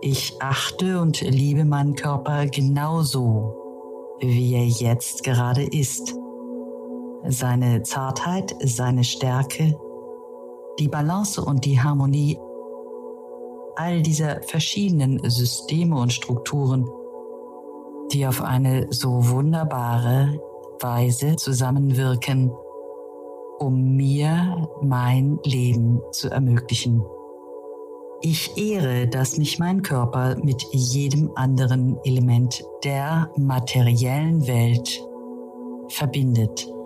Ich achte und liebe meinen Körper genauso, wie er jetzt gerade ist. Seine Zartheit, seine Stärke, die Balance und die Harmonie all dieser verschiedenen Systeme und Strukturen, die auf eine so wunderbare Weise zusammenwirken, um mir mein Leben zu ermöglichen. Ich ehre, dass mich mein Körper mit jedem anderen Element der materiellen Welt verbindet.